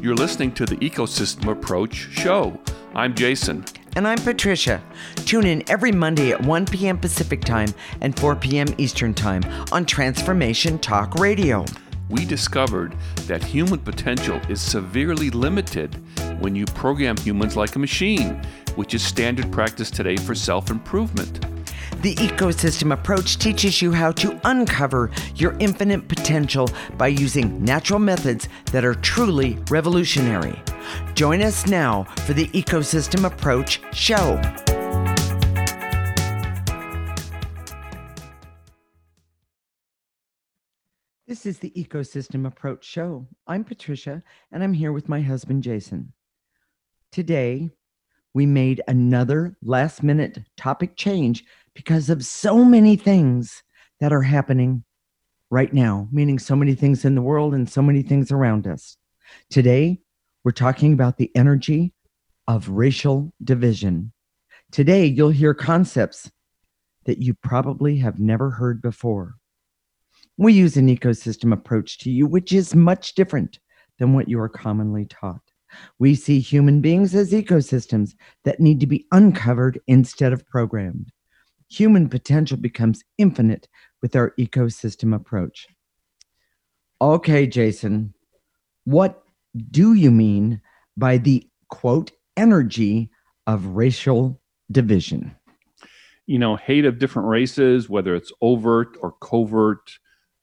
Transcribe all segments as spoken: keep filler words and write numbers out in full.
You're listening to the Ecosystem Approach Show. I'm Jason. And I'm Patricia. Tune in every Monday at one p.m. Pacific Time and four p.m. Eastern Time on Transformation Talk Radio. We discovered that human potential is severely limited when you program humans like a machine, which is standard practice today for self-improvement. The Ecosystem Approach teaches you how to uncover your infinite potential by using natural methods that are truly revolutionary. Join us now for the Ecosystem Approach Show. This is the Ecosystem Approach Show. I'm Patricia, and I'm here with my husband, Jason. Today, we made another last-minute topic change because of so many things that are happening right now, meaning so many things in the world and so many things around us. Today, we're talking about the energy of racial division. Today, you'll hear concepts that you probably have never heard before. We use an ecosystem approach to you, which is much different than what you are commonly taught. We see human beings as ecosystems that need to be uncovered instead of programmed. Human potential becomes infinite with our ecosystem approach. Okay, Jason, what do you mean by the, quote, energy of racial division? You know, hate of different races, whether it's overt or covert,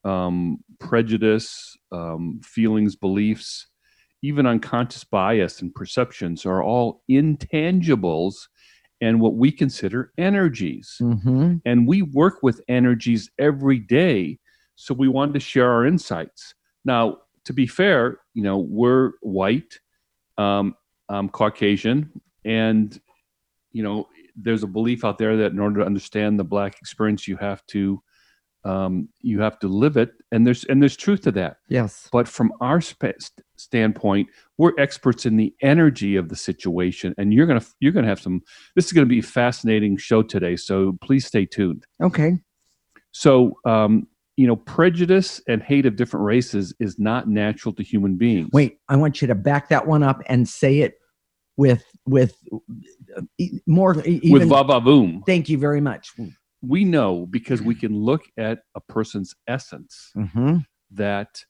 um, prejudice, um, feelings, beliefs, even unconscious bias and perceptions are all intangibles and what we consider energies. Mm-hmm. And we work with energies every day. So we wanted to share our insights. Now, to be fair, you know, we're white, um, I'm Caucasian, and, you know, there's a belief out there that in order to understand the Black experience, you have to um, you have to live it. And there's and there's truth to that. Yes. But from our sp- standpoint, we're experts in the energy of the situation, and you're gonna you're gonna have some. This is gonna be a fascinating show today, so please stay tuned. Okay. So, um, you know, prejudice and hate of different races is not natural to human beings. Wait, I want you to back that one up and say it with with uh, more. Even, with va va boom. Thank you very much. We know because we can look at a person's essence Mm-hmm. that.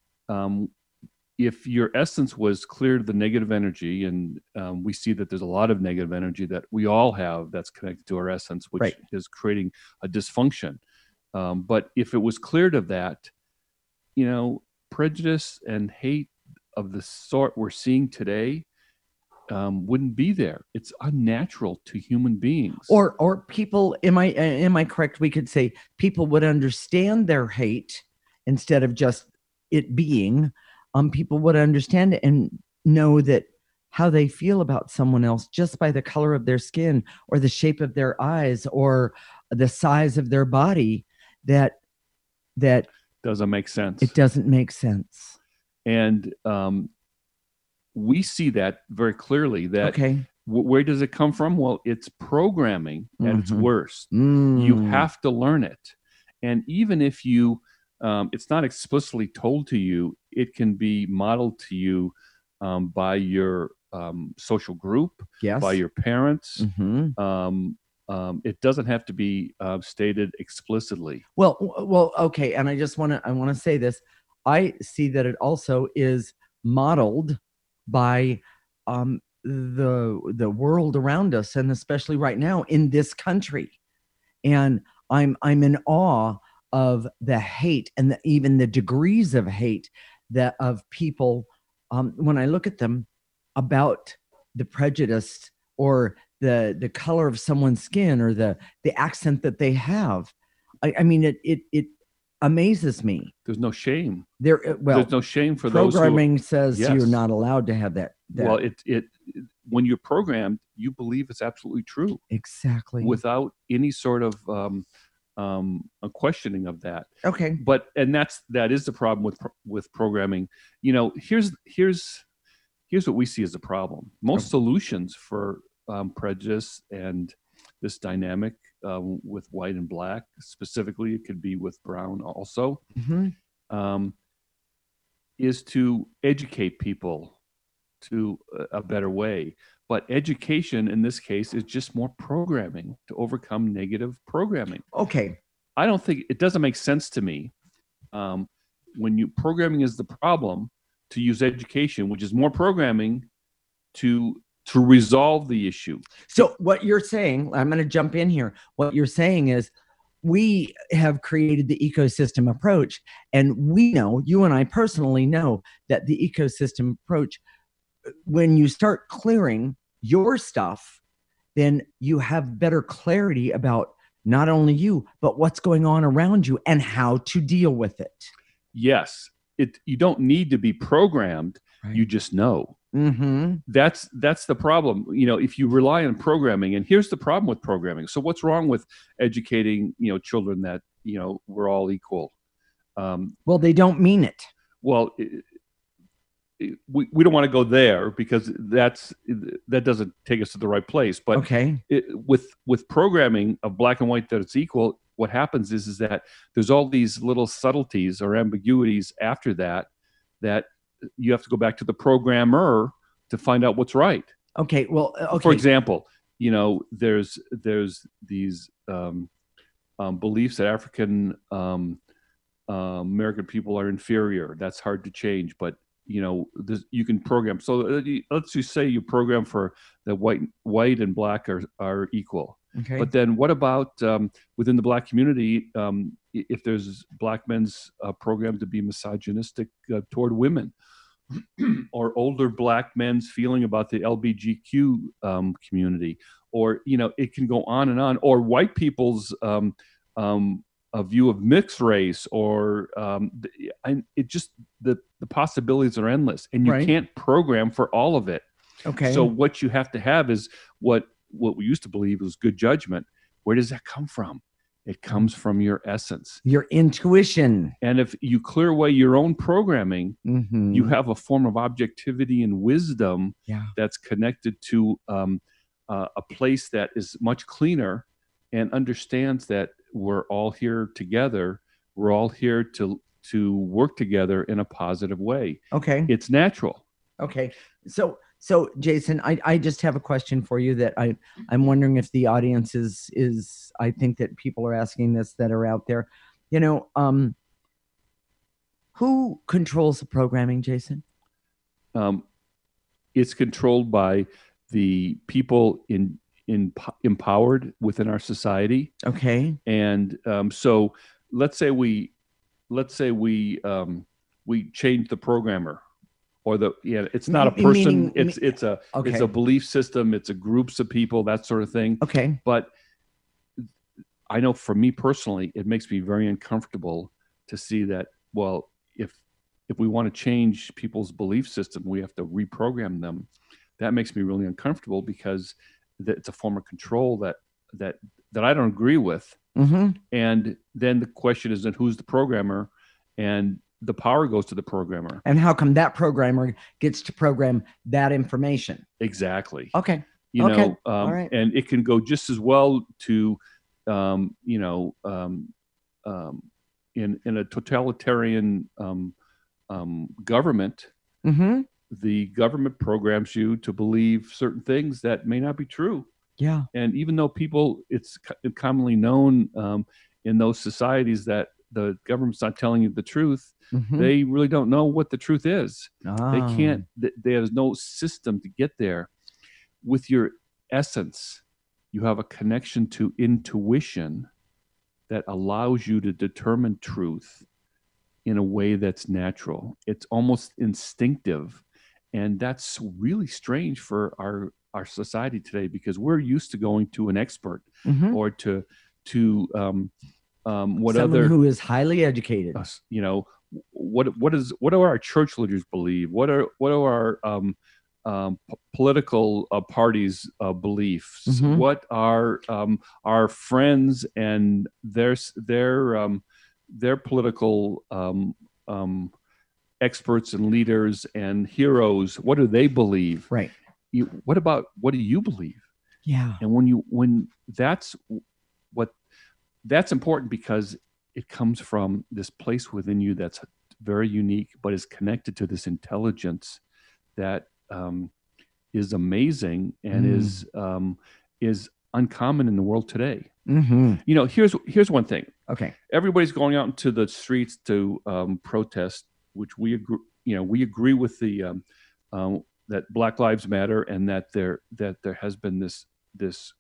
Um, If your essence was clear of the negative energy, and um, we see that there's a lot of negative energy that we all have that's connected to our essence, which Right. is creating a dysfunction. Um, but if it was cleared of that, you know, prejudice and hate of the sort we're seeing today um, wouldn't be there. It's unnatural to human beings. Or or people, am I am I correct? We could say people would understand their hate instead of just it being. Um, people would understand it and know that how they feel about someone else just by the color of their skin or the shape of their eyes or the size of their body, that that doesn't make sense. It doesn't make sense. And um, we see that very clearly. That okay. w- where does it come from? Well, it's programming at Mm-hmm. its worst. Mm. You have to learn it. And even if you Um, it's not explicitly told to you, it can be modeled to you um, by your um, social group, Yes. by your parents. Mm-hmm. Um, um, it doesn't have to be uh, stated explicitly. Well, w- well, okay. And I just want to, I want to say this. I see that it also is modeled by um, the the world around us, and especially right now in this country. And I'm I'm in awe of the hate and the, even the degrees of hate that of people um, when I look at them about the prejudice or the the color of someone's skin or the the accent that they have. I, I mean, it it it amazes me. There's no shame. There, well, There's no shame for those who. programming says Yes. you're not allowed to have that. that. Well, it it when you're programmed, you believe it's absolutely true exactly without any sort of um, um, a questioning of that. okay. But and that's that is the problem with pro- with programming. You know, here's here's here's what we see as a problem. Most Okay. solutions for um, prejudice and this dynamic uh, with white and black, specifically, it could be with brown also, Mm-hmm. um, is to educate people to a, a better way. But education in this case is just more programming to overcome negative programming. Okay. I don't think it doesn't make sense to me um, when you programming is the problem to use education, which is more programming, to to resolve the issue. So what you're saying, I'm going to jump in here. What you're saying is we have created the ecosystem approach, and we know, you and I personally know, that the ecosystem approach, when you start clearing your stuff, then you have better clarity about not only you, but what's going on around you and how to deal with it. Yes. It, you don't need to be programmed. Right. You just know. Mm-hmm. That's that's the problem. You know, if you rely on programming, and here's the problem with programming. So what's wrong with educating, you know, children that, you know, we're all equal? Um, well, they don't mean it. Well, it, it, we, we don't want to go there because that's that doesn't take us to the right place. But okay. it, with with programming of black and white that it's equal, what happens is is that there's all these little subtleties or ambiguities after that that you have to go back to the programmer to find out what's right. Okay. Well, okay. For example, you know, there's there's these um, um, beliefs that African um, uh, American people are inferior. That's hard to change, but you know, this, you can program. So let's just say you program for that white, white and black are are equal. Okay. But then what about um, within the black community? Um, if there's black men's uh, program to be misogynistic uh, toward women, or older black men's feeling about the L G B T Q um, community, or you know, it can go on and on. Or white people's um, um, a view of mixed race, or um, and it just the the possibilities are endless, and you right. can't program for all of it. Okay. So what you have to have is what what we used to believe was good judgment. Where does that come from? It comes from your essence, your intuition. And if you clear away your own programming, mm-hmm. you have a form of objectivity and wisdom yeah. that's connected to um, uh, a place that is much cleaner and understands that we're all here together. We're all here to to work together in a positive way. Okay. It's natural. Okay. So So, Jason, I, I just have a question for you that I, I'm wondering if the audience is, is, I think that people are asking this that are out there. You know, um, who controls the programming, Jason? Um, it's controlled by the people in, in empowered within our society. Okay. And um, so let's say we, let's say we, um, we change the programmer. Or the yeah, it's not a person. Meaning, it's it's a okay. it's a belief system. It's a groups of people, that sort of thing. Okay. But I know for me personally, it makes me very uncomfortable to see that. Well, if if we want to change people's belief system, we have to reprogram them. That makes me really uncomfortable because it's a form of control that that that I don't agree with. Mm-hmm. And then the question is, then who's the programmer? And the power goes to the programmer. And how come that programmer gets to program that information? Exactly. Okay. You okay. know, um, all right. And it can go just as well to, um, you know, um, um, in in a totalitarian um, um, government, mm-hmm. the government programs you to believe certain things that may not be true. Yeah. And even though people, it's commonly known um, in those societies that the government's not telling you the truth, mm-hmm. they really don't know what the truth is. Ah. They can't, th- there's no system to get there. With your essence, you have a connection to intuition that allows you to determine truth in a way that's natural. It's almost instinctive. And that's really strange for our, our society today, because we're used to going to an expert mm-hmm. or to, to, um, Um, what Someone other who is highly educated? Uh, you know, what what is what do our church leaders believe? What are what are our um, um, p- political uh, parties' uh, beliefs? Mm-hmm. What are um, our friends and their their um, their political um, um, experts and leaders and heroes? What do they believe? Right. You, what about what do you believe? Yeah. And when you when that's what That's important because it comes from this place within you that's very unique, but is connected to this intelligence that um, is amazing and Mm. is um, is uncommon in the world today. Mm-hmm. You know, here's here's one thing. Okay. Everybody's going out into the streets to um, protest, which we agree. You know, we agree with the um, um, that Black Lives Matter, and that there that there has been this this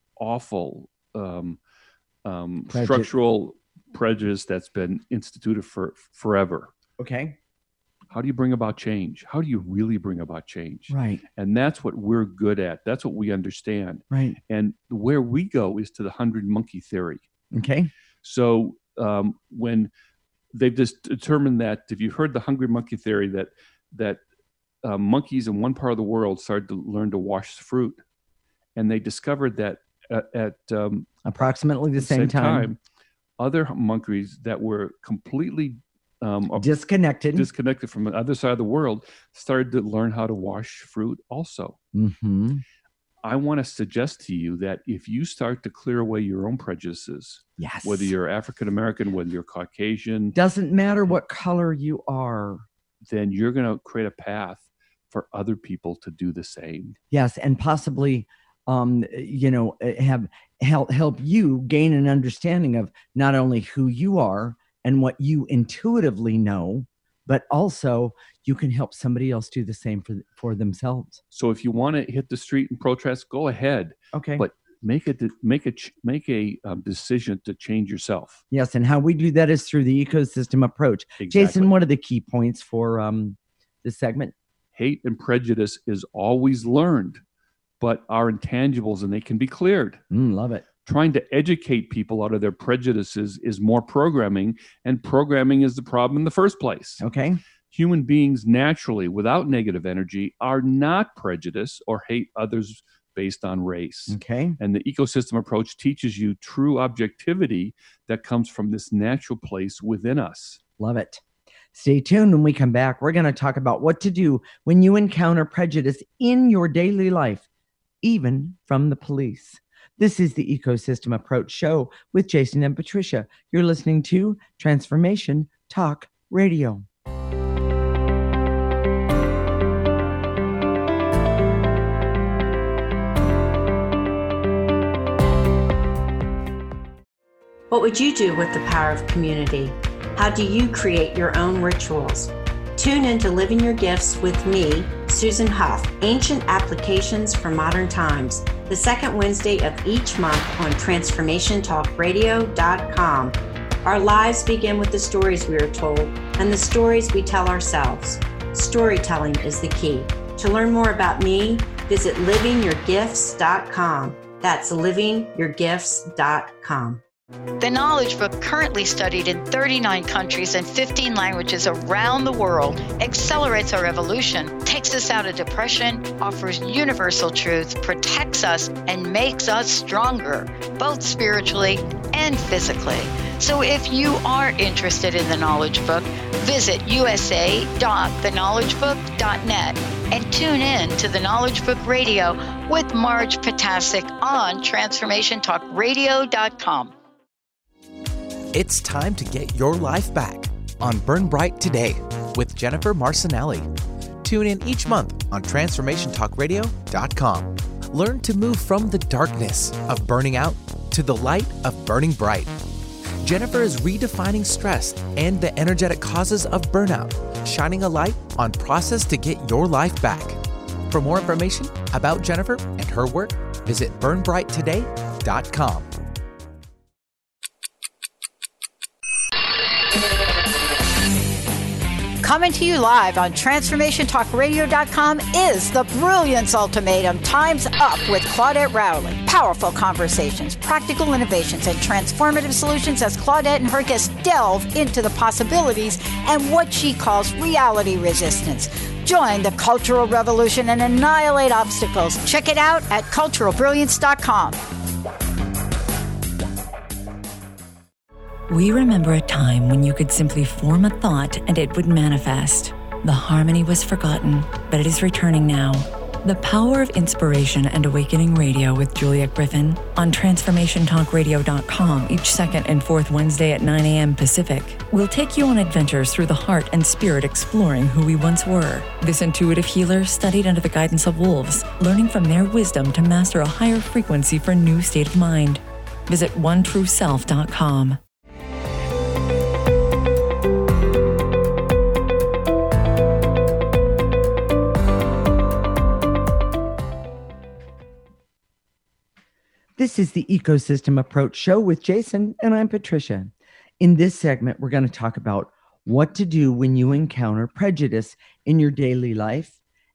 awful um, um, Preju- structural prejudice that's been instituted for forever. Okay. How do you bring about change? How do you really bring about change? Right. And that's what we're good at. That's what we understand. Right. And where we go is to the hundred monkey theory. Okay. So um, when they've just determined that, if you've heard the hungry monkey theory, that that uh, monkeys in one part of the world started to learn to wash fruit, and they discovered that at, at um, approximately the same, same time. time, other monkeys that were completely um, disconnected disconnected from the other side of the world started to learn how to wash fruit also. Mm-hmm. I want to suggest to you that if you start to clear away your own prejudices, yes, whether you're African American, whether you're Caucasian, doesn't matter what color you are, then you're going to create a path for other people to do the same. Yes, and possibly, um, you know, have help help you gain an understanding of not only who you are and what you intuitively know, but also you can help somebody else do the same for for themselves. So if you want to hit the street and protest, go ahead. Okay. But make a make a make a um, decision to change yourself. Yes, and how we do that is through the ecosystem approach. Exactly. Jason, what are the key points for um, this segment? Hate and prejudice is always learned, but are intangibles and they can be cleared. Mm, love it. Trying to educate people out of their prejudices is more programming, and programming is the problem in the first place. Okay. Human beings naturally, without negative energy, are not prejudiced or hate others based on race. Okay. And the ecosystem approach teaches you true objectivity that comes from this natural place within us. Love it. Stay tuned. When we come back, we're going to talk about what to do when you encounter prejudice in your daily life, even from the police. This is the Ecosystem Approach Show with Jason and Patricia. You're listening to Transformation Talk Radio. What would you do with the power of community? How do you create your own rituals? Tune in to Living Your Gifts with me, Susan Huff, Ancient Applications for Modern Times, the second Wednesday of each month on transformation talk radio dot com. Our lives begin with the stories we are told and the stories we tell ourselves. Storytelling is the key. To learn more about me, visit living your gifts dot com. That's living your gifts dot com. The Knowledge Book, currently studied in thirty-nine countries and fifteen languages around the world, accelerates our evolution, takes us out of depression, offers universal truth, protects us, and makes us stronger, both spiritually and physically. So if you are interested in the Knowledge Book, visit u s a dot the knowledge book dot net and tune in to the Knowledge Book Radio with Marge Potasic on transformation talk radio dot com. It's time to get your life back on Burn Bright Today with Jennifer Marcinelli. Tune in each month on transformation talk radio dot com. Learn to move from the darkness of burning out to the light of burning bright. Jennifer is redefining stress and the energetic causes of burnout, shining a light on process to get your life back. For more information about Jennifer and her work, visit burn bright today dot com. Coming to you live on transformation talk radio dot com is the Brilliance Ultimatum. Time's Up with Claudette Rowley. Powerful conversations, practical innovations, and transformative solutions as Claudette and her guests delve into the possibilities and what she calls reality resistance. Join the cultural revolution and annihilate obstacles. Check it out at cultural brilliance dot com. We remember a time when you could simply form a thought and it would manifest. The harmony was forgotten, but it is returning now. The Power of Inspiration and Awakening Radio with Juliet Griffin on transformation talk radio dot com each second and fourth Wednesday at nine a.m. Pacific. We'll take you on adventures through the heart and spirit, exploring who we once were. This intuitive healer studied under the guidance of wolves, learning from their wisdom to master a higher frequency for a new state of mind. Visit one true self dot com. This is the Ecosystem Approach Show with Jason, and I'm Patricia. In this segment, we're going to talk about what to do when you encounter prejudice in your daily life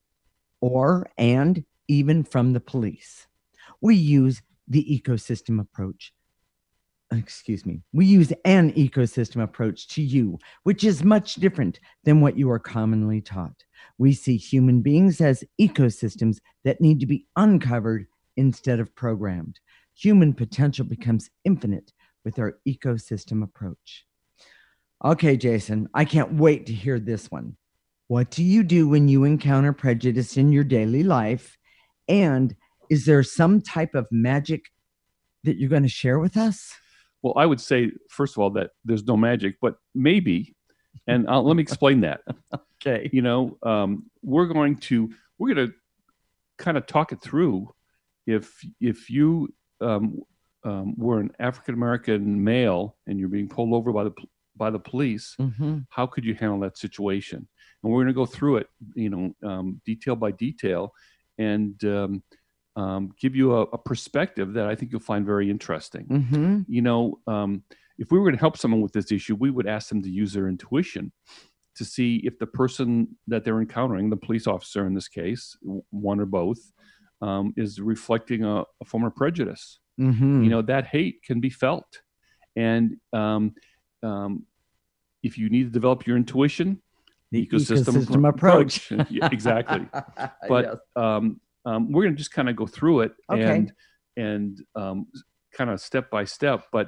or and even from the police. We use the ecosystem approach. Excuse me. We use an ecosystem approach to you, which is much different than what you are commonly taught. We see human beings as ecosystems that need to be uncovered instead of programmed. Human potential becomes infinite with our ecosystem approach. Okay, Jason, I can't wait to hear this one. What do you do when you encounter prejudice in your daily life? And is there some type of magic that you're going to share with us? Well, I would say, first of all, that there's no magic, but maybe, and I'll, let me explain that. Okay. You know, um, we're going to, we're going to kind of talk it through. If if you um, um, were an African-American male and you're being pulled over by the by the police, Mm-hmm. how could you handle that situation? And we're going to go through it, you know, um, detail by detail, and um, um, give you a, a perspective that I think you'll find very interesting. Mm-hmm. You know, um, if we were going to help someone with this issue, we would ask them to use their intuition to see if the person that they're encountering, the police officer in this case, one or both, Um, is reflecting a, a form of prejudice. Mm-hmm. You know, that hate can be felt. And um, um, if you need to develop your intuition, The ecosystem, ecosystem appro- approach. approach. Yeah, exactly. But Yes. um, um, we're going to just kind of go through it Okay. and, and um, kind of step by step. But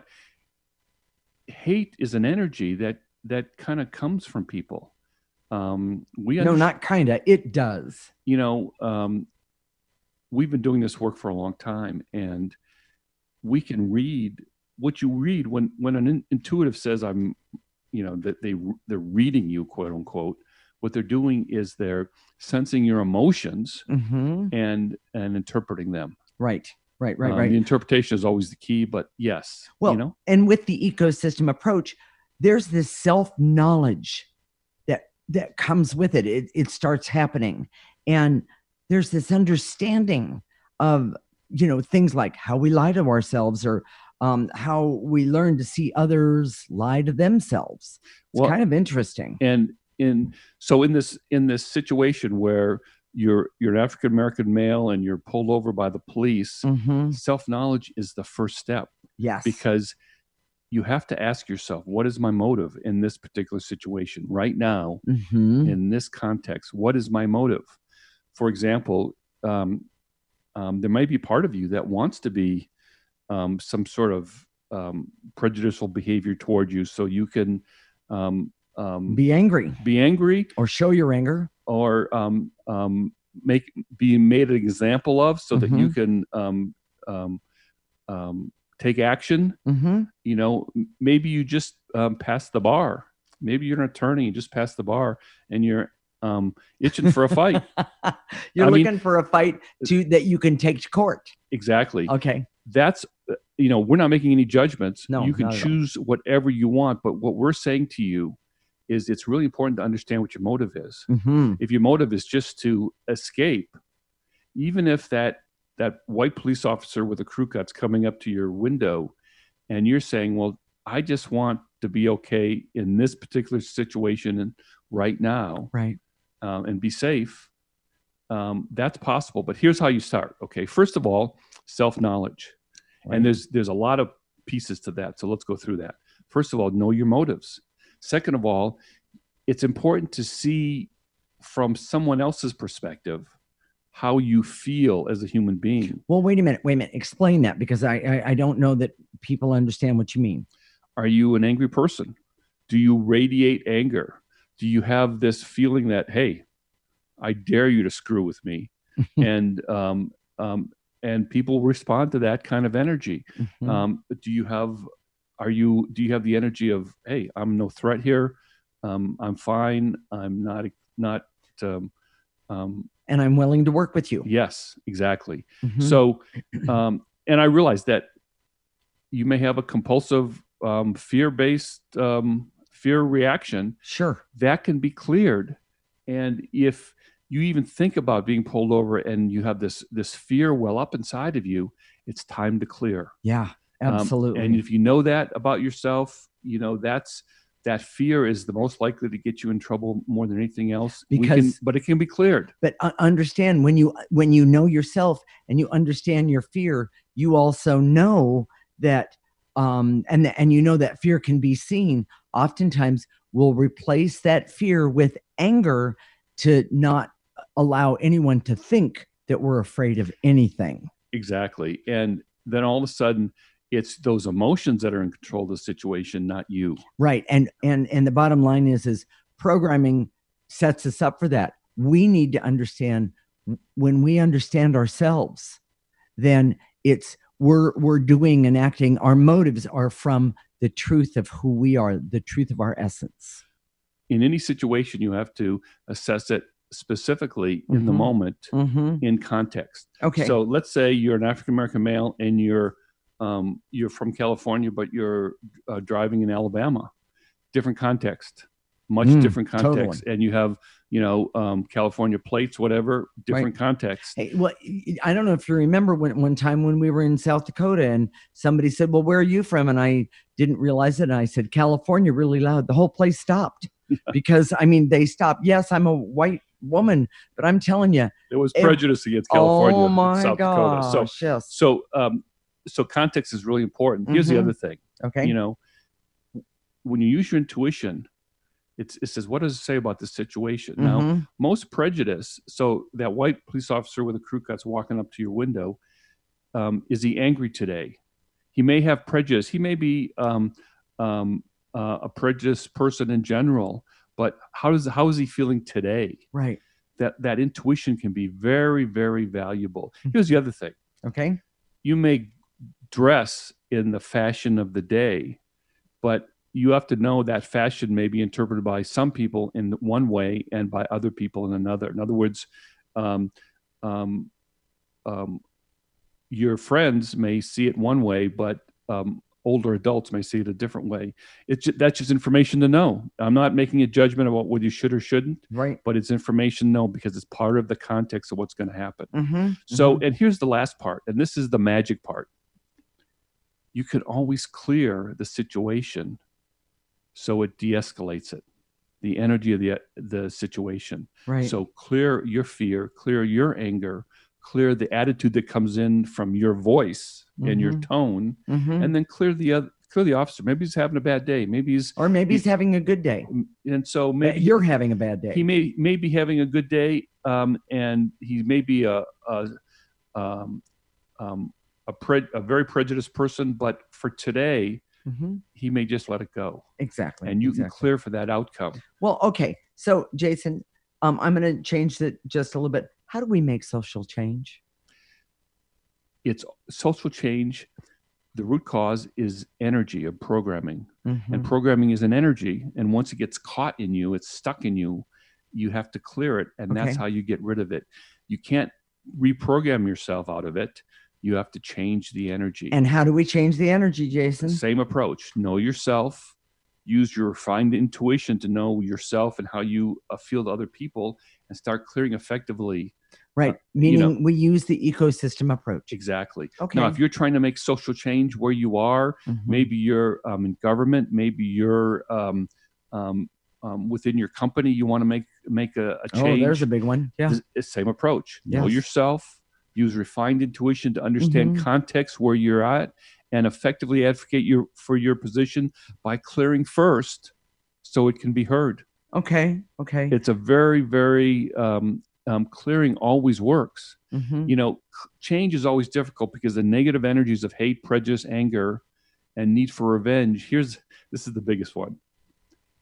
hate is an energy that, that kind of comes from people. Um, we No, understand, not kind of. It does. you know, um, we've been doing this work for a long time, and we can read what you read when, when an in, intuitive says, I'm, you know, that they, they're reading you, quote unquote. What they're doing is they're sensing your emotions Mm-hmm. and, and interpreting them. Right, right, right, Um, right. The interpretation is always the key, but yes, Well, you know, and with the ecosystem approach, there's this self-knowledge that that comes with it. It, it starts happening. And there's this understanding of, you know, things like how we lie to ourselves, or um, how we learn to see others lie to themselves. It's Well, kind of interesting. and in, so in this, in this situation where you're, you're an African-American male and you're pulled over by the police, Mm-hmm. self-knowledge is the first step. Yes. Because you have to ask yourself, what is my motive in this particular situation right now, Mm-hmm. in this context? What is my motive? For example, um, um, there might be part of you that wants to be um, some sort of um, prejudicial behavior toward you, so you can um, um, Be angry be angry, or show your anger. or um, um, make be made an example of, so that you can um, um, um, take action. Mm-hmm. You know, m- maybe you just um, pass the bar. Maybe you're an attorney, you just pass the bar, and you're um, itching for a fight. You're I mean- looking for a fight to that you can take to court. Exactly. Okay. That's, uh, you know, we're not making any judgments. No, you can not at all. choose whatever you want, but what we're saying to you is it's really important to understand what your motive is. Mm-hmm. If your motive is just to escape, even if that that white police officer with a crew cut's coming up to your window and you're saying, well, I just want to be okay in this particular situation and right now, Right. um, and be safe, um, that's possible. But here's how you start. Okay. First of all, self-knowledge. Right. And there's there's a lot of pieces to that. So let's go through that. First of all, know your motives. Second of all, it's important to see from someone else's perspective how you feel as a human being. Well, wait a minute. Wait a minute. Explain that, because I, I I don't know that people understand what you mean. Are you an angry person? Do you radiate anger? Do you have this feeling that, hey, I dare you to screw with me? and um, um, and people respond to that kind of energy. Mhm. Um, do you have, are you, do you have the energy of, hey, I'm no threat here. Um, I'm fine. I'm not, not, um, um, And I'm willing to work with you. yes, exactly. Mhm. So, um, and I realize that you may have a compulsive, um, fear-based, um, fear reaction Sure. that can be cleared. And if you even think about being pulled over and you have this, this fear well up inside of you, it's time to clear. Yeah, Um, absolutely. and if you know that about yourself, you know, that's, that fear is the most likely to get you in trouble more than anything else. We can, Because- but it can be cleared. But uh, understand when you when you know yourself and you understand your fear, you also know that um and and you know that fear can be seen. Oftentimes we'll replace that fear with anger to not allow anyone to think that we're afraid of anything. Exactly. And then all of a sudden it's those emotions that are in control of the situation, not you. Right. And and and the bottom line is is programming sets us up for that. We need to understand when we understand ourselves, then it's we're we're doing and acting. Our motives are from the truth of who we are, the truth of our essence. In any situation, you have to assess it specifically in the Mhm. moment, Mm-hmm. in context. Okay. So let's say you're an African-American male and you're um, you're from California, but you're uh, driving in Alabama. Different context, much Mm, different context. totally. And you have, you know, um, California plates, whatever, different context. Hey, well, I don't know if you remember when one time when we were in South Dakota and somebody said, "Well, where are you from?" And I didn't realize it. And I said, "California," really loud. The whole place stopped because I mean, they stopped. Yes, I'm a white woman, but I'm telling you, There was Ev- prejudice against California, oh my South Dakota. So, gosh, yes. so, um, so context is really important. Here's Mhm. the other thing. Okay. You know, when you use your intuition, it's, it says, what does it say about this situation? Now, Mhm. most prejudice, so that white police officer with a crew cut's walking up to your window, um, is he angry today? He may have prejudice. He may be um, um, uh, a prejudiced person in general, but how does how is he feeling today? Right. That that intuition can be very, very valuable. Here's the other thing. Okay. You may dress in the fashion of the day, but you have to know that fashion may be interpreted by some people in one way and by other people in another. In other words, um, um, um, your friends may see it one way, but um, older adults may see it a different way. It's ju- that's just information to know. I'm not making a judgment about what you should or shouldn't, Right. but it's information to know because it's part of the context of what's going to happen. Mm-hmm. So, and here's the last part, and this is the magic part. You can always clear the situation so it de-escalates it, the energy of the the situation. right. So clear your fear, clear your anger, clear the attitude that comes in from your voice and your Mhm. tone, Mhm. and then clear the other, clear the officer. Maybe he's having a bad day. Maybe he's, Or maybe he's having a good day. and so But maybe you're having a bad day. he may may be having a good day, um, and he may be a a, um, um, a, pre- a very prejudiced person, but for today, Mhm. he may just let it go, Exactly. and you can exactly. clear for that outcome. Well, okay. So, Jason, um, I'm going to change it just a little bit. How do we make social change? It's social change. The root cause is energy of programming, Mhm. and programming is an energy. And once it gets caught in you, it's stuck in you. You have to clear it, and that's Okay. how you get rid of it. You can't reprogram yourself out of it. You have to change the energy. And how do we change the energy, Jason? Same approach. Know yourself. Use your refined intuition to know yourself and how you uh, feel to other people, and start clearing effectively. Right. uh, you Meaning know- we use the ecosystem approach. Exactly. Okay. Now, if you're trying to make social change where you are, Mhm. maybe you're um, in government, maybe you're um, um, um, within your company, you want to make make a, a change. Oh, there's a big one. Yeah. It's the same approach. Know Yes. yourself. Use refined intuition to understand Mhm. context where you're at, and effectively advocate your for your position by clearing first, so it can be heard. Okay. Okay. It's a very, very um, um, clearing always works. Mhm. You know, c- change is always difficult because the negative energies of hate, prejudice, anger, and need for revenge. Here's this is the biggest one.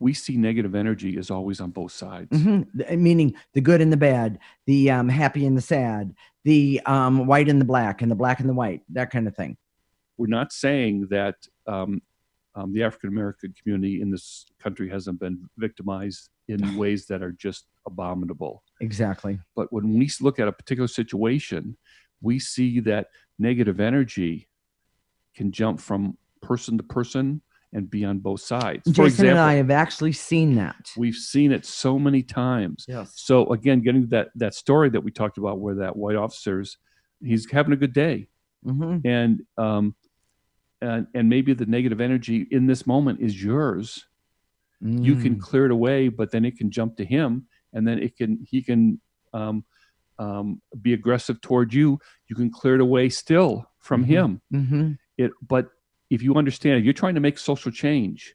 we see negative energy is always on both sides. Mm-hmm. Meaning the good and the bad, the um, happy and the sad, the um, white and the black, and the black and the white, that kind of thing. We're not saying that um, um, the African-American community in this country hasn't been victimized in ways that are just abominable. Exactly. But when we look at a particular situation, we see that negative energy can jump from person to person and be on both sides. Jason For example, and I have actually seen that. We've seen it so many times. Yes. So again, getting that that story that we talked about where that white officer's, he's having a good day. Mm-hmm. And um and and maybe the negative energy in this moment is yours. Mm. You can clear it away, but then it can jump to him, and then it can he can um um be aggressive toward you. You can clear it away still from mm-hmm. him. Mm-hmm. It but if you understand, if you're trying to make social change,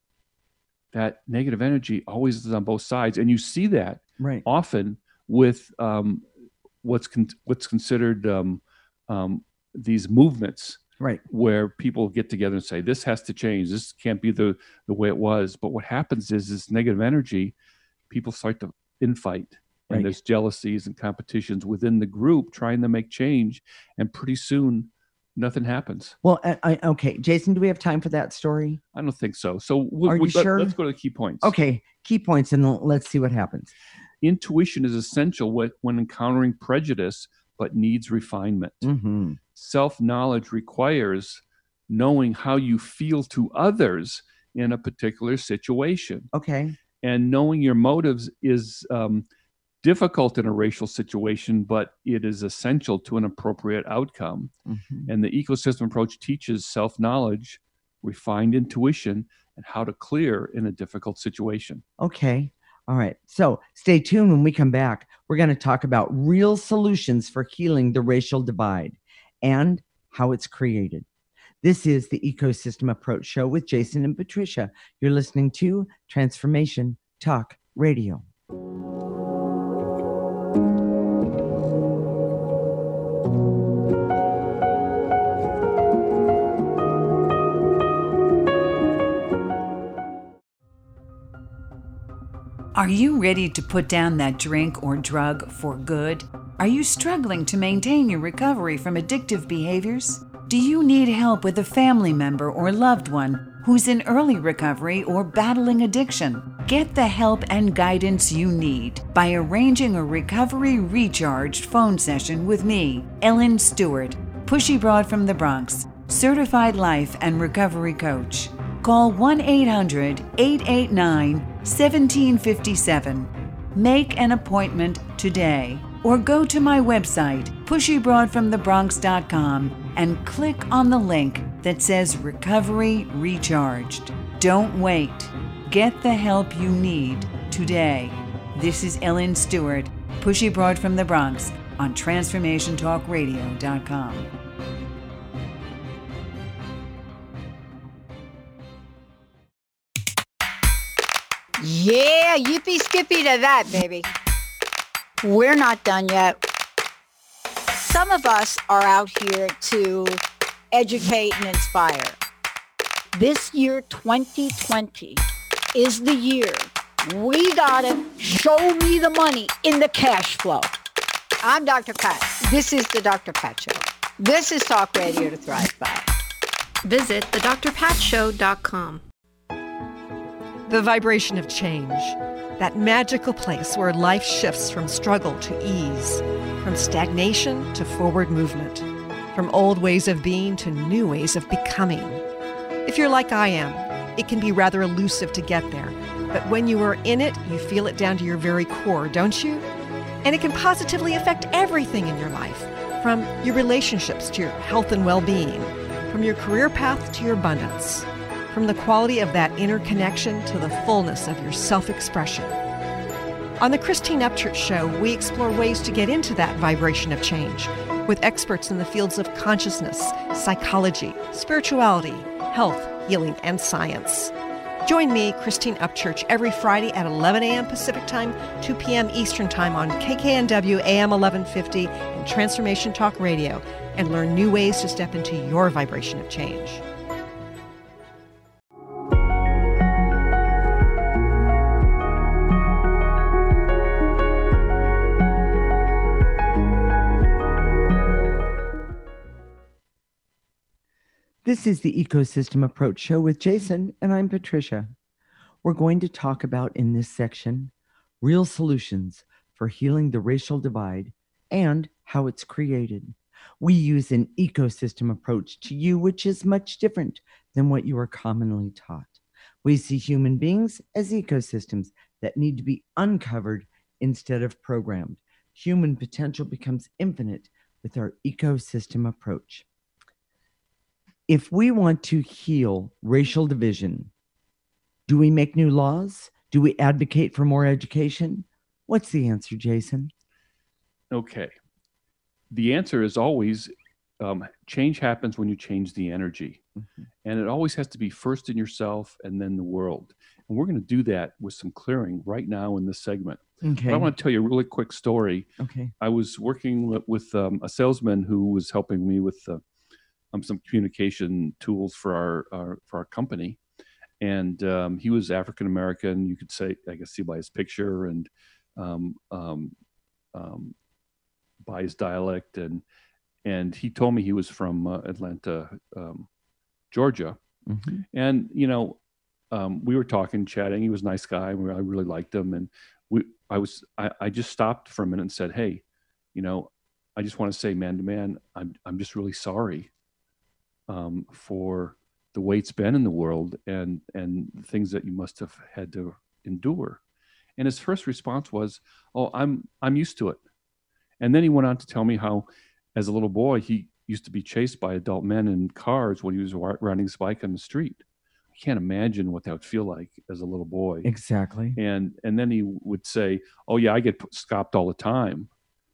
that negative energy always is on both sides. And you see that right. often with um, what's con- what's considered um, um, these movements, right? Where people get together and say, this has to change. This can't be the, the way it was. But what happens is this negative energy, people start to infight. And right. there's jealousies and competitions within the group trying to make change. And pretty soon, nothing happens. Well, I, I, okay. Jason, do we have time for that story? I don't think so. So we'll, Are you we'll, sure? Let's go to the key points. Okay. Key points, and let's see what happens. Intuition is essential when encountering prejudice, but needs refinement. Mm-hmm. Self-knowledge requires knowing how you feel to others in a particular situation. Okay. And knowing your motives is um, difficult in a racial situation, but it is essential to an appropriate outcome. Mm-hmm. And the ecosystem approach teaches self-knowledge, refined intuition, and how to clear in a difficult situation. Okay. All right. So stay tuned. When we come back, we're going to talk about real solutions for healing the racial divide and how it's created. This is the Ecosystem Approach Show with Jason and Patricia. You're listening to Transformation Talk Radio. Are you ready to put down that drink or drug for good? Are you struggling to maintain your recovery from addictive behaviors? Do you need help with a family member or loved one who's in early recovery or battling addiction? Get the help and guidance you need by arranging a Recovery Recharged phone session with me, Ellen Stewart, Pushy Broad from the Bronx, certified life and recovery coach. Call one eight hundred, eight eight nine, one seven five seven. Make an appointment today or go to my website, pushy broad from the bronx dot com, and click on the link that says Recovery Recharged. Don't wait. Get the help you need today. This is Ellen Stewart, Pushy Broad from the Bronx on transformation talk radio dot com. Yeah, yippee skippy to that, baby. We're not done yet. Some of us are out here to educate and inspire. This year, twenty twenty, is the year we gotta show me the money in the cash flow. I'm Doctor Pat. This is the Doctor Pat Show. This is Talk Radio to Thrive By. Visit the dr pat show dot com. The vibration of change, that magical place where life shifts from struggle to ease, from stagnation to forward movement, from old ways of being to new ways of becoming. If you're like I am, it can be rather elusive to get there, but when you are in it, you feel it down to your very core, don't you? And it can positively affect everything in your life, from your relationships to your health and well-being, from your career path to your abundance, from the quality of that inner connection to the fullness of your self-expression. On the Christine Upchurch Show, we explore ways to get into that vibration of change with experts in the fields of consciousness, psychology, spirituality, health, healing, and science. Join me, Christine Upchurch, every Friday at eleven a.m. Pacific Time, two p.m. Eastern Time on K K N W A M eleven fifty and Transformation Talk Radio, and learn new ways to step into your vibration of change. This is the Ecosystem Approach Show with Jason, and I'm Patricia. We're going to talk about in this section real solutions for healing the racial divide and how it's created. We use an ecosystem approach to you, which is much different than what you are commonly taught. We see human beings as ecosystems that need to be uncovered instead of programmed. Human potential becomes infinite with our ecosystem approach. If we want to heal racial division, do we make new laws? Do we advocate for more education? What's the answer, Jason? Okay. The answer is always um, change happens when you change the energy. Mm-hmm. And it always has to be first in yourself and then the world. And we're going to do that with some clearing right now in this segment. Okay. But I want to tell you a really quick story. Okay. I was working with, with um, a salesman who was helping me with uh, um, some communication tools for our, our for our company. And um, he was African American. You could say, I guess, see by his picture and um, um, um, by his dialect. And and he told me he was from uh, Atlanta, um, Georgia. Mm-hmm. And you know, um, we were talking, chatting. He was a nice guy. I really liked him. And we, I was, I, I just stopped for a minute and said, "Hey, you know, I just want to say, man to man, I'm I'm just really sorry um, for." the way it's been in the world and and the things that you must have had to endure. And his first response was, oh, I'm I'm used to it. And then he went on to tell me how, as a little boy, he used to be chased by adult men in cars when he was riding his bike on the street. I can't imagine what that would feel like as a little boy. Exactly. And and then he would say, oh, yeah, I get stopped all the time.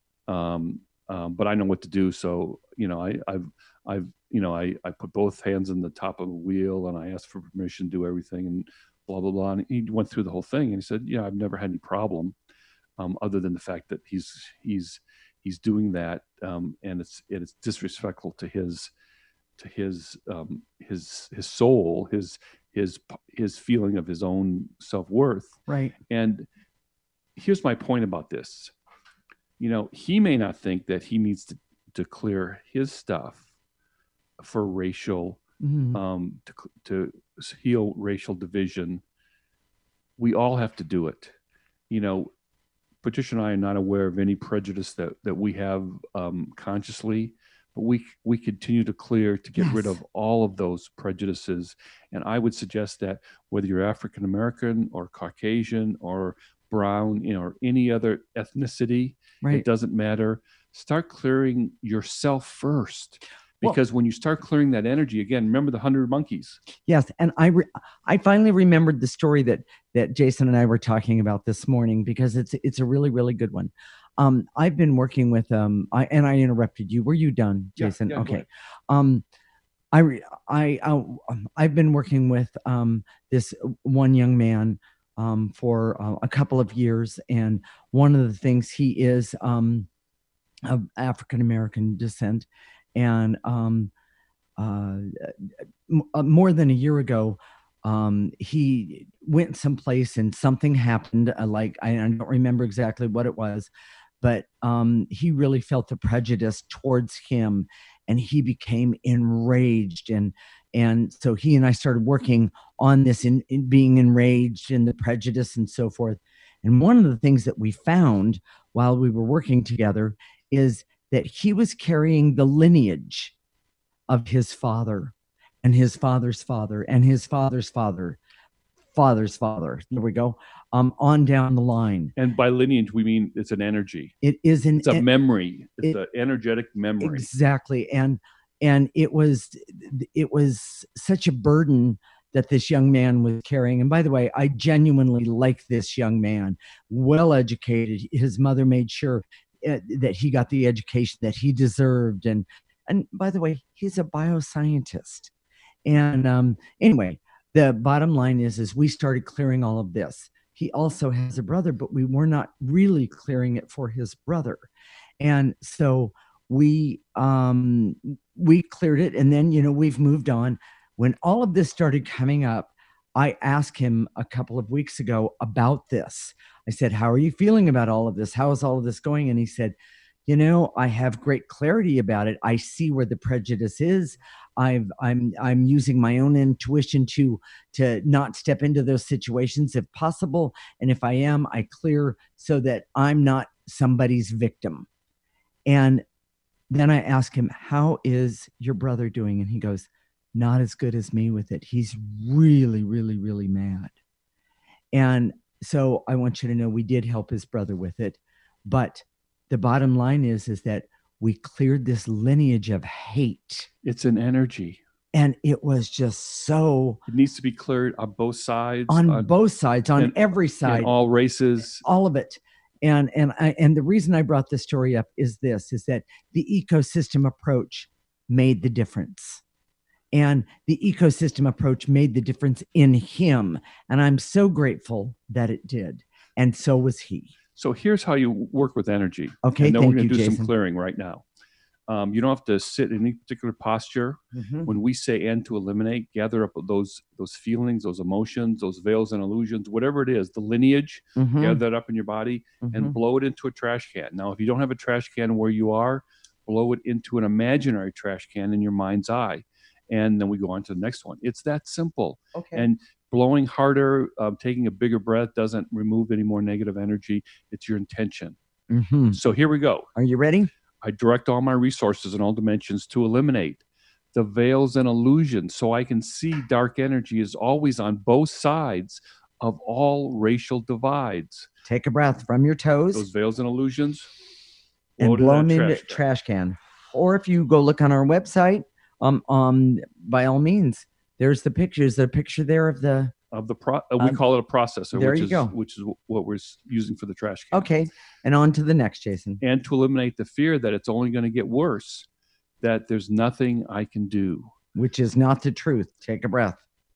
Um, um, but I know what to do. So, you know, I, I've, I've, you know, I, I put both hands on the top of a wheel and I asked for permission to do everything and blah, blah, blah. And he went through the whole thing and he said, yeah, I've never had any problem um, other than the fact that he's, he's, he's doing that. Um, and it's, it's disrespectful to his, to his, um, his, his soul, his, his, his feeling of his own self-worth. Right. And here's my point about this. You know, he may not think that he needs to, to clear his stuff for racial, mm-hmm. um, to, to heal racial division. We all have to do it. You know, Patricia and I are not aware of any prejudice that, that we have um, consciously, but we we continue to clear to get yes. rid of all of those prejudices. And I would suggest that whether you're African American or Caucasian or brown, you know, or any other ethnicity, right. It doesn't matter. Start clearing yourself first. Because well, when you start clearing that energy, again, remember the hundred monkeys. Yes, and I re- I finally remembered the story that that Jason and I were talking about this morning because it's it's a really really good one. Um, I've been working with um, I and I interrupted you. Were you done, Jason? Yeah, yeah, okay. Um, I re- I uh, I've been working with um this one young man um for uh, a couple of years, and one of the things he is um of African American descent. And um, uh, more than a year ago, um, he went someplace and something happened. Uh, like I, I don't remember exactly what it was, but um, he really felt the prejudice towards him, and he became enraged. And and so he and I started working on this, in, in being enraged and the prejudice and so forth. And one of the things that we found while we were working together is that he was carrying the lineage of his father and his father's father and his father's father, father's father. There we go. Um, on down the line. And by lineage, we mean it's an energy. It is an. It's a memory. It's an energetic memory. Exactly. And and it was it was such a burden that this young man was carrying. And by the way, I genuinely like this young man, well educated. His mother made sure Uh, that he got the education that he deserved. And, and by the way, he's a bioscientist. And um, anyway, the bottom line is, is we started clearing all of this. He also has a brother, but we were not really clearing it for his brother. And so we, um, we cleared it. And then, you know, we've moved on. When all of this started coming up, I asked him a couple of weeks ago about this. I said, how are you feeling about all of this? How is all of this going? And he said, you know, I have great clarity about it. I see where the prejudice is. I've I'm I'm using my own intuition to to not step into those situations if possible. And if I am, I clear so that I'm not somebody's victim. And then I ask him, how is your brother doing? And he goes, not as good as me with it. He's really, really, really mad. And so I want you to know we did help his brother with it. But the bottom line is, is that we cleared this lineage of hate. It's an energy. And it was just so... It needs to be cleared on both sides. On, on both sides, on and, every side. all races. All of it. And and I, and the reason I brought this story up is this, is that the ecosystem approach made the difference. And the ecosystem approach made the difference in him. And I'm so grateful that it did. And so was he. So here's how you work with energy. Okay, and then thank we're going you, to do Jason. some clearing right now. Um, you don't have to sit in any particular posture. Mm-hmm. When we say end to eliminate, gather up those those feelings, those emotions, those veils and illusions, whatever it is, the lineage, Mm-hmm. gather that up in your body Mm-hmm. and blow it into a trash can. Now, if you don't have a trash can where you are, blow it into an imaginary trash can in your mind's eye. And then we go on to the next one. It's that simple. Okay. And blowing harder, um, taking a bigger breath doesn't remove any more negative energy. It's your intention. Mm-hmm. So here we go. Are you ready? I direct all my resources in all dimensions to eliminate the veils and illusions so I can see dark energy is always on both sides of all racial divides. Take a breath from your toes. Those veils and illusions. And load it blow in them a into trash can. trash can. Or if you go look on our website, um, um, by all means, there's the pictures. The picture there of the... Of the pro- uh, we Um, call it a processor, there which you is go. which is what we're s- using for the trash can. Okay. And on to the next, Jason. And to eliminate the fear that it's only going to get worse, that there's nothing I can do. Which is not the truth. Take a breath.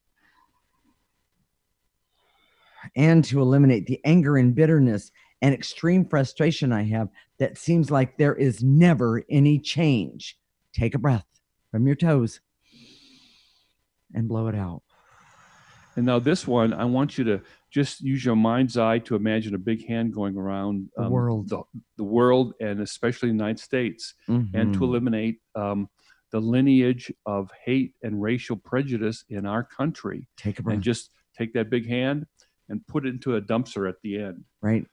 And to eliminate the anger and bitterness and extreme frustration I have that seems like there is never any change. Take a breath from your toes and blow it out. And now this one, I want you to just use your mind's eye to imagine a big hand going around The world. the, the world, and especially the United States, and to Mhm. eliminate um, the lineage of hate and racial prejudice in our country. Take a breath. And just take that big hand and put it into a dumpster at the end. Right.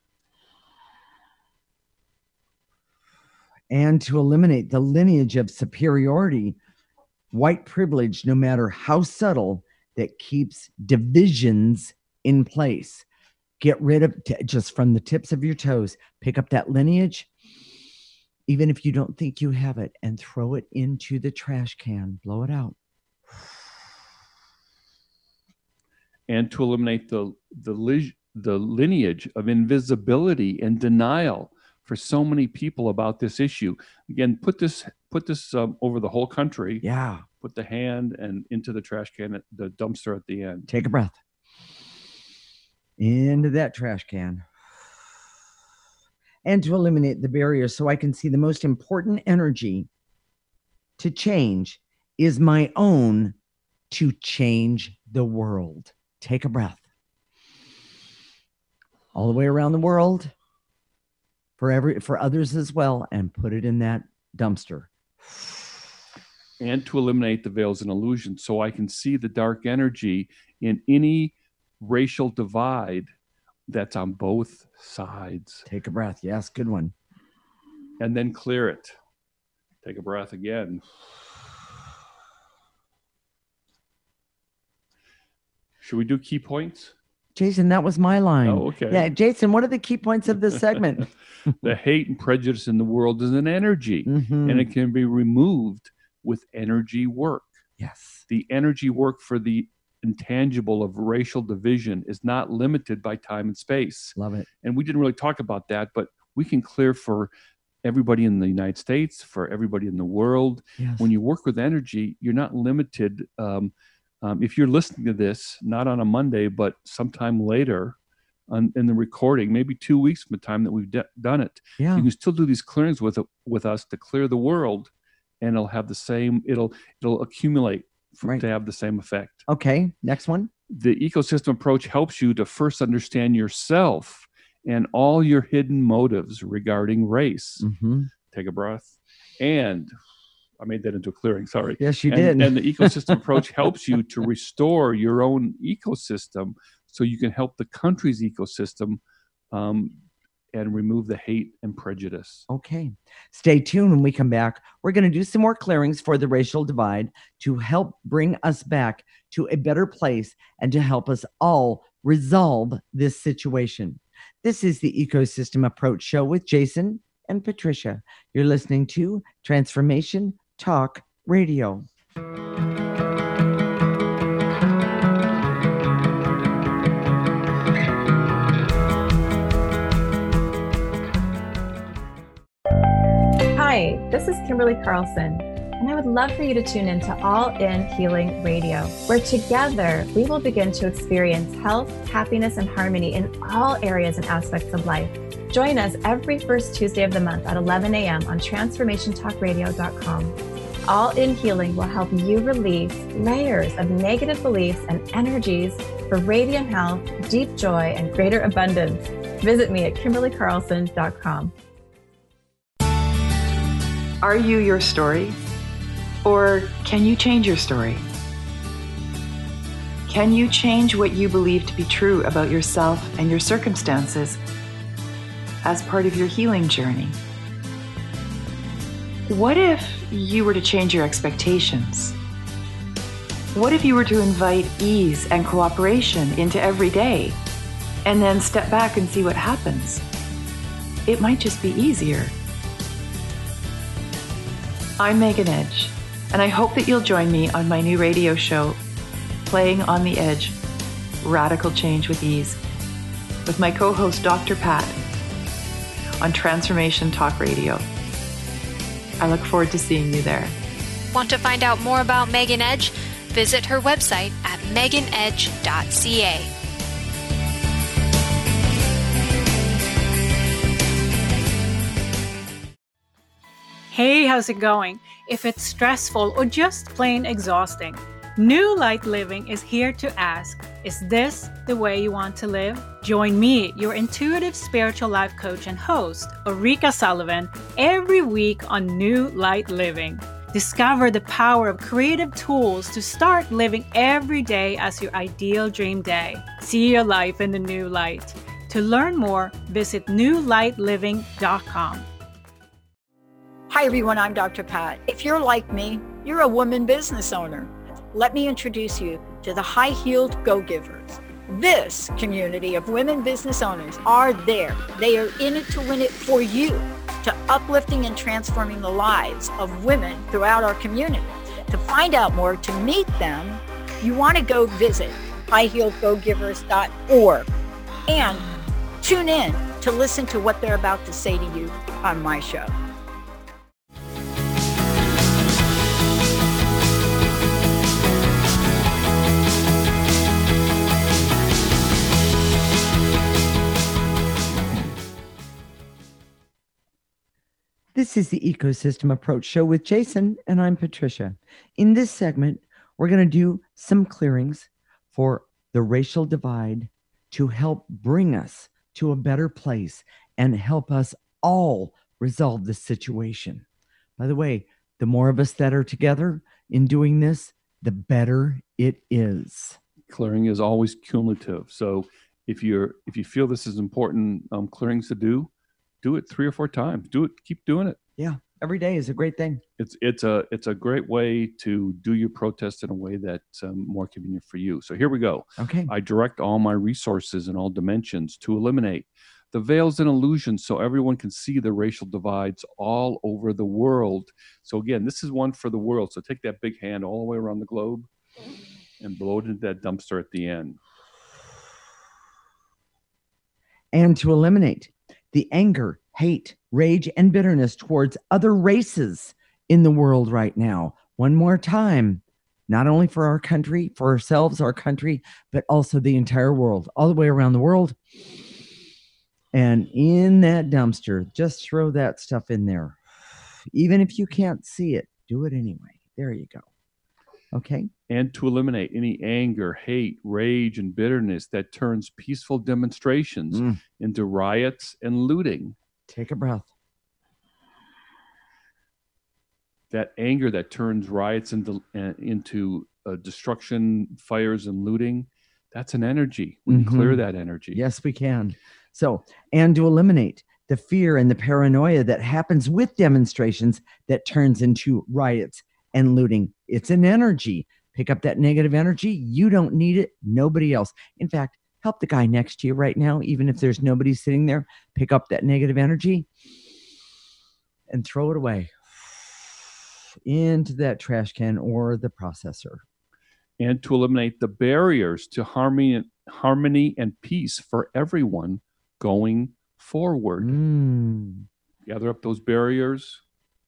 And to eliminate the lineage of superiority, white privilege, no matter how subtle, that keeps divisions in place. Get rid of, t- just from the tips of your toes, pick up that lineage, even if you don't think you have it, and throw it into the trash can. Blow it out. And to eliminate the the, lig- the lineage of invisibility and denial for so many people about this issue. Again, put this put this um, over the whole country. Yeah. Put the hand and into the trash can, at the dumpster at the end. Take a breath. Into that trash can. And to eliminate the barriers so I can see the most important energy to change is my own to change the world. Take a breath. All the way around the world for every for others as well, and put it in that dumpster. And to eliminate the veils and illusions so I can see the dark energy in any racial divide that's on both sides. Take a breath. Yes, good one. And then clear it. Take a breath again. Should we do key points? Jason, that was my line. Oh, okay. Yeah, Jason, what are the key points of this segment? The hate and prejudice in the world is an energy, Mhm. and it can be removed with energy work. Yes. The energy work for the intangible of racial division is not limited by time and space. Love it. And we didn't really talk about that, but we can clear for everybody in the United States, for everybody in the world. Yes. When you work with energy, you're not limited. Um, um, if you're listening to this, not on a Monday, but sometime later on, in the recording, maybe two weeks from the time that we've d- done it, Yeah. you can still do these clearings with with us to clear the world, and it'll have the same. It'll it'll accumulate for, Right. to have the same effect. Okay, next one. The ecosystem approach helps you to first understand yourself and all your hidden motives regarding race. Mm-hmm. Take a breath. And I made that into a clearing. Sorry. Yes, you and, did. And the ecosystem approach helps you to restore your own ecosystem so you can help the country's ecosystem um, and remove the hate and prejudice. Okay. Stay tuned when we come back. We're going to do some more clearings for the racial divide to help bring us back to a better place and to help us all resolve this situation. This is the Ecosystem Approach Show with Jason and Patricia. You're listening to Transformation Talk Radio. Hi, this is Kimberly Carlson, and I would love for you to tune into All In Healing Radio, where together we will begin to experience health, happiness, and harmony in all areas and aspects of life. Join us every first Tuesday of the month at eleven a.m. on transformation talk radio dot com. All In Healing will help you release layers of negative beliefs and energies for radiant health, deep joy, and greater abundance. Visit me at kimberly carlson dot com. Are you your story? Or can you change your story? Can you change what you believe to be true about yourself and your circumstances as part of your healing journey? What if you were to change your expectations? What if you were to invite ease and cooperation into every day and then step back and see what happens? It might just be easier. I'm Megan Edge, and I hope that you'll join me on my new radio show, Playing on the Edge, Radical Change with Ease, with my co-host Doctor Pat on Transformation Talk Radio. I look forward to seeing you there. Want to find out more about Megan Edge? Visit her website at megan edge dot c a. Hey, how's it going? If it's stressful or just plain exhausting, New Light Living is here to ask, is this the way you want to live? Join me, your intuitive spiritual life coach and host, Ulrika Sullivan, every week on New Light Living. Discover the power of creative tools to start living every day as your ideal dream day. See your life in the new light. To learn more, visit new light living dot com. Hi everyone, I'm Doctor Pat. If you're like me, you're a woman business owner. Let me introduce you to the High-Heeled Go-Givers. This community of women business owners are there. They are in it to win it for you, to uplifting and transforming the lives of women throughout our community. To find out more, to meet them, you want to go visit high heeled go givers dot org and tune in to listen to what they're about to say to you on my show. This is the Ecosystem Approach Show with Jason, and I'm Patricia. In this segment, we're going to do some clearings for the racial divide to help bring us to a better place and help us all resolve this situation. By the way, the more of us that are together in doing this, the better it is. Clearing is always cumulative. So if you're if you feel this is important um, clearings to do, do it three or four times. Do it. Keep doing it. Yeah, every day is a great thing. It's it's a it's a great way to do your protest in a way that's um, more convenient for you. So here we go. Okay. I direct all my resources in all dimensions to eliminate the veils and illusions so everyone can see the racial divides all over the world. So again, this is one for the world. So take that big hand all the way around the globe and blow it into that dumpster at the end. And to eliminate the anger, hate, rage, and bitterness towards other races in the world right now. One more time, not only for our country, for ourselves, our country, but also the entire world, all the way around the world. And in that dumpster, just throw that stuff in there. Even if you can't see it, do it anyway. There you go. Okay. And to eliminate any anger, hate, rage, and bitterness that turns peaceful demonstrations mm. into riots and looting. Take a breath. that anger that turns riots into, uh, into uh, destruction, fires, and looting, that's an energy. We can Mm-hmm. clear that energy. Yes, we can. So, and to eliminate the fear and the paranoia that happens with demonstrations that turns into riots and looting. It's an energy. Pick up that negative energy. You don't need it. Nobody else. In fact, help the guy next to you right now, even if there's nobody sitting there. Pick up that negative energy and throw it away into that trash can or the processor. And to eliminate the barriers to harmony, harmony and peace for everyone going forward. Mm. Gather up those barriers.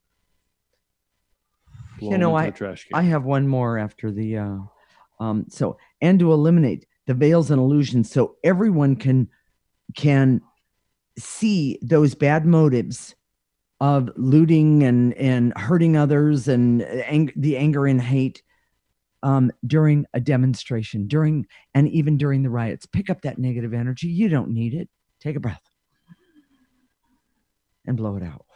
You know, I, trash can. I have one more after the, uh, um, so, and to eliminate the veils and illusions so everyone can, can see those bad motives of looting and, and hurting others and ang- the anger and hate um, during a demonstration, during, and even during the riots. Pick up that negative energy. You don't need it. Take a breath and blow it out.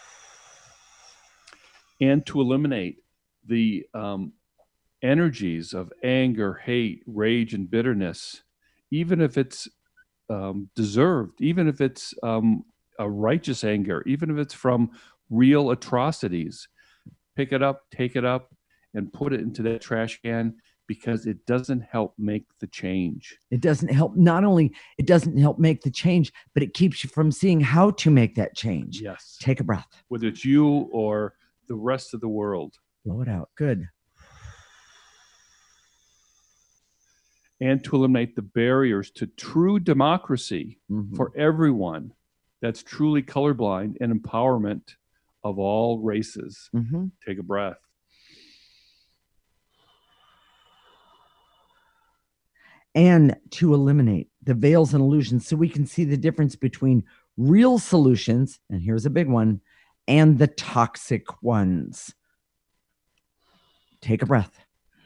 And to eliminate the um, energies of anger, hate, rage, and bitterness, even if it's um, deserved, even if it's um, a righteous anger, even if it's from real atrocities, pick it up, take it up, and put it into that trash can, because it doesn't help make the change. It doesn't help. Not only it doesn't help make the change, but it keeps you from seeing how to make that change. Yes. Take a breath. Whether it's you or the rest of the world. Blow it out. Good. And to eliminate the barriers to true democracy mm-hmm. for everyone that's truly colorblind, and empowerment of all races. Mm-hmm. Take a breath. And to eliminate the veils and illusions so we can see the difference between real solutions, and here's a big one, and the toxic ones. Take a breath.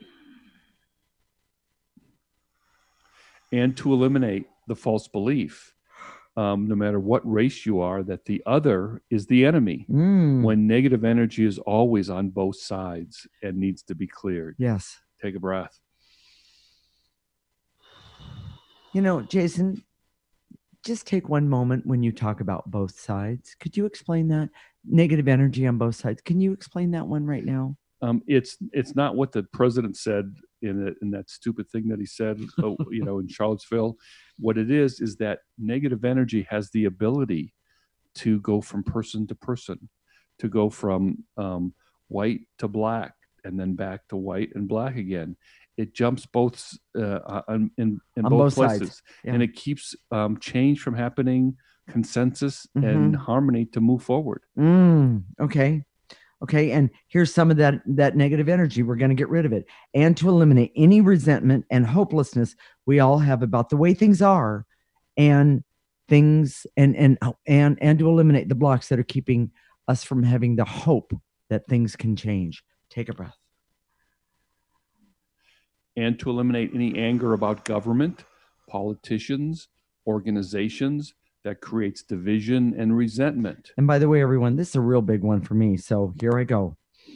And to eliminate the false belief, um, no matter what race you are, that the other is the enemy, mm. when negative energy is always on both sides and needs to be cleared. Yes. Take a breath. You know, Jason, just take one moment when you talk about both sides. Could you explain that? Negative energy on both sides. Can you explain that one right now? Um, it's it's not what the president said in a, in that stupid thing that he said, you know, in Charlottesville. What it is is that negative energy has the ability to go from person to person, to go from um, white to black, and then back to white and black again. It jumps both uh, in, in on both, both places, yeah. and it keeps um, change from happening, consensus mm-hmm. and harmony to move forward. Mm, okay. Okay. And here's some of that, that negative energy. We're going to get rid of it. And to eliminate any resentment and hopelessness we all have about the way things are, and things and, and, and, and to eliminate the blocks that are keeping us from having the hope that things can change. Take a breath. And to eliminate any anger about government, politicians, organizations that creates division and resentment. And by the way, everyone, this is a real big one for me. So here I go.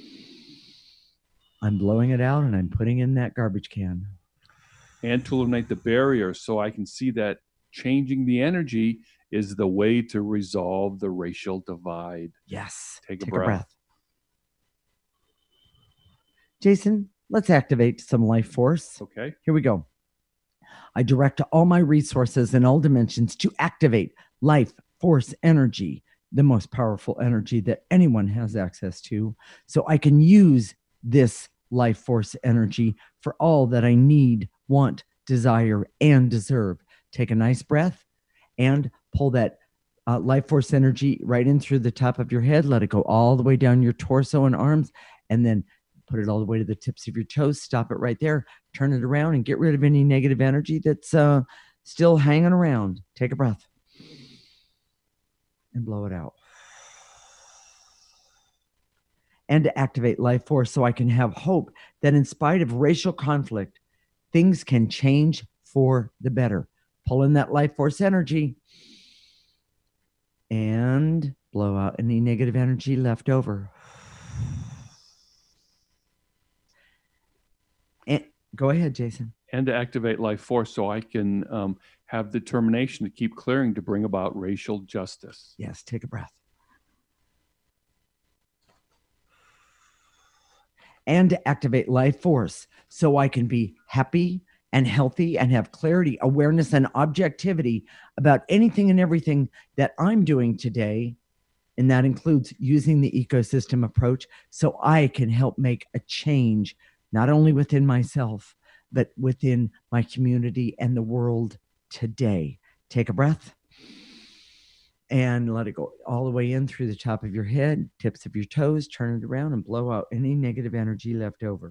I'm blowing it out and I'm putting in that garbage can. And to eliminate the barriers so I can see that changing the energy is the way to resolve the racial divide. Yes. Take a Take breath. A breath. Jason, let's activate some life force. Okay. Here we go. I direct all my resources in all dimensions to activate life force energy, the most powerful energy that anyone has access to, so I can use this life force energy for all that I need, want, desire, and deserve. Take a nice breath and pull that uh, life force energy right in through the top of your head. Let it go all the way down your torso and arms, and then put it all the way to the tips of your toes. Stop it right there. Turn it around and get rid of any negative energy that's uh, still hanging around. Take a breath and blow it out. And to activate life force so I can have hope that in spite of racial conflict, things can change for the better. Pull in that life force energy and blow out any negative energy left over. Go ahead, Jason. And to activate life force so I can um, have determination to keep clearing to bring about racial justice. Yes, take a breath. And to activate life force so I can be happy and healthy and have clarity, awareness, and objectivity about anything and everything that I'm doing today. And that includes using the ecosystem approach so I can help make a change, not only within myself, but within my community and the world today. Take a breath and let it go all the way in through the top of your head, tips of your toes, turn it around and blow out any negative energy left over.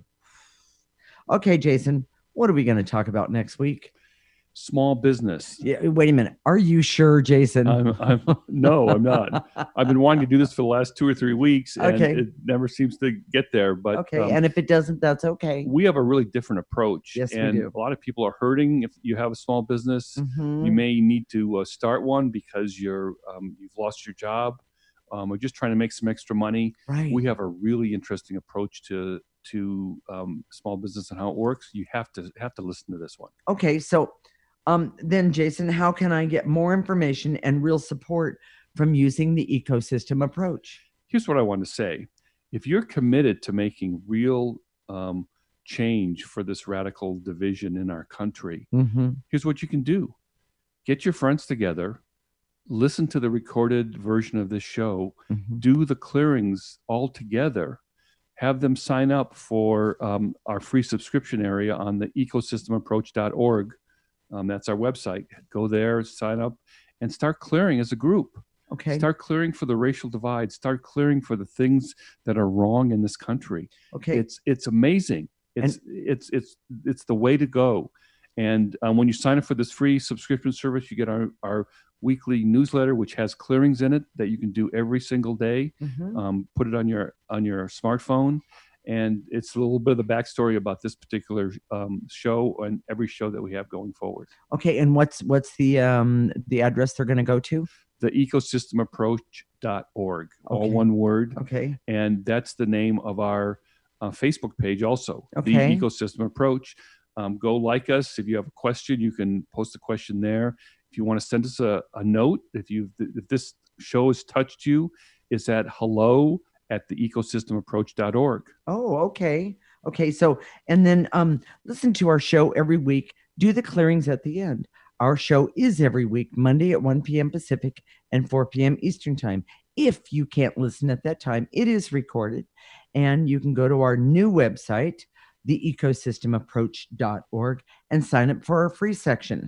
Okay, Jason, what are we going to talk about next week? Small business. Yeah, wait a minute. Are you sure, Jason? I'm, I'm, no, I'm not. I've been wanting to do this for the last two or three weeks, and okay. it never seems to get there. But okay, um, and if it doesn't, that's okay. We have a really different approach. Yes, and we do. A lot of people are hurting. If you have a small business, mm-hmm. you may need to uh, start one because you're um, you've lost your job, um, or just trying to make some extra money. Right. We have a really interesting approach to to um, small business and how it works. You have to have to listen to this one. Okay, so. Um, then, Jason, how can I get more information and real support from using the ecosystem approach? Here's what I want to say. If you're committed to making real um, change for this radical division in our country, mm-hmm. here's what you can do. Get your friends together, listen to the recorded version of this show, mm-hmm. do the clearings all together, have them sign up for um, our free subscription area on the ecosystem approach dot org. Um, that's our website. Go there, sign up, and start clearing as a group. Okay. Start clearing for the racial divide. Start clearing for the things that are wrong in this country. Okay. It's it's amazing. It's and- it's it's it's the way to go. And um, when you sign up for this free subscription service, you get our, our weekly newsletter, which has clearings in it that you can do every single day. Mm-hmm. Um, put it on your on your smartphone. And it's a little bit of the backstory about this particular um, show and every show that we have going forward. Okay, and what's what's the um, the address they're going to go to? The ecosystem approach dot org, okay. all one word. Okay. And that's the name of our uh, Facebook page also, okay. The Ecosystem Approach. Um, go like us. If you have a question, you can post a question there. If you want to send us a, a note, if you if this show has touched you, it's at hello at the ecosystem approach dot org. Oh, okay. Okay. So, and then um, listen to our show every week. Do the clearings at the end. Our show is every week, Monday at one p.m. Pacific and four p.m. Eastern time. If you can't listen at that time, it is recorded. And you can go to our new website, the ecosystem approach dot org, and sign up for our free section.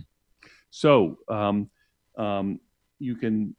So um, um, you can...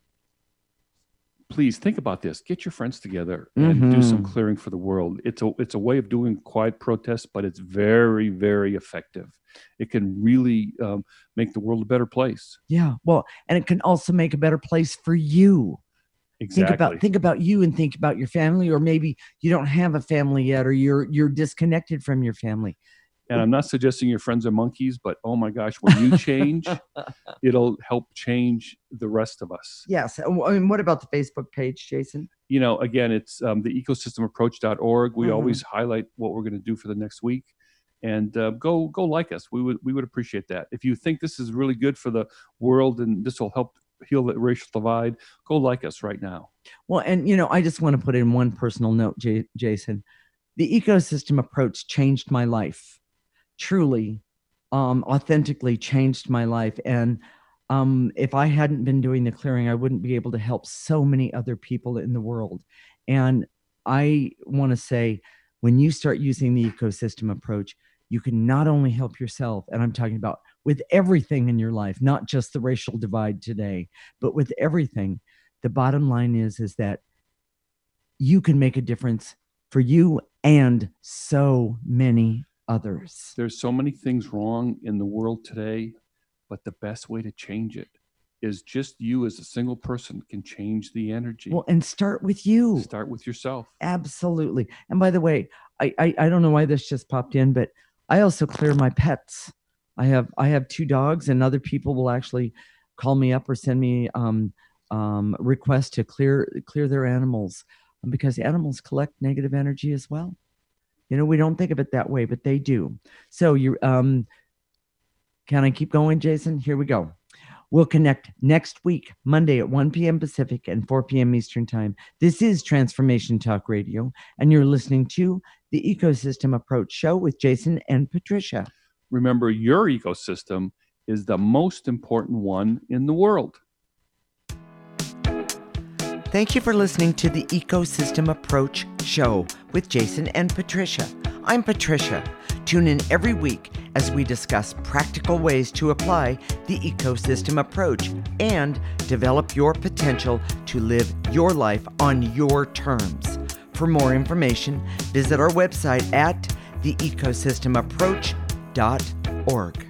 Please think about this. Get your friends together and mm-hmm. do some clearing for the world. It's a it's a way of doing quiet protest, but it's very, very effective. It can really um, make the world a better place. Yeah, well, and it can also make a better place for you. Exactly. Think about think about you and think about your family, or maybe you don't have a family yet, or you're you're disconnected from your family. And I'm not suggesting your friends are monkeys, but oh my gosh, when you change, it'll help change the rest of us. Yes. And what about the Facebook page, Jason? You know, again, it's um, the ecosystem approach dot org. We mm-hmm. always highlight what we're going to do for the next week. And uh, go go like us. We would we would appreciate that. If you think this is really good for the world and this will help heal the racial divide, go like us right now. Well, and, you know, I just want to put in one personal note, J- Jason. The ecosystem approach changed my life. Truly, um, authentically changed my life. And um, if I hadn't been doing the clearing, I wouldn't be able to help so many other people in the world. And I want to say, when you start using the ecosystem approach, you can not only help yourself, and I'm talking about with everything in your life, not just the racial divide today, but with everything. The bottom line is, is that you can make a difference for you and so many others. There's so many things wrong in the world today, but the best way to change it is just you as a single person can change the energy. Well, and start with you. Start with yourself. Absolutely. And by the way, I, I I don't know why this just popped in, but I also clear my pets. I have I have two dogs, and other people will actually call me up or send me um um requests to clear clear their animals, because animals collect negative energy as well. You know, we don't think of it that way, but they do. So you, um, can I keep going, Jason? Here we go. We'll connect next week, Monday at one p.m. Pacific and four p.m. Eastern Time. This is Transformation Talk Radio, and you're listening to the Ecosystem Approach Show with Jason and Patricia. Remember, your ecosystem is the most important one in the world. Thank you for listening to the Ecosystem Approach Show with Jason and Patricia. I'm Patricia. Tune in every week as we discuss practical ways to apply the ecosystem approach and develop your potential to live your life on your terms. For more information, visit our website at the ecosystem approach dot org.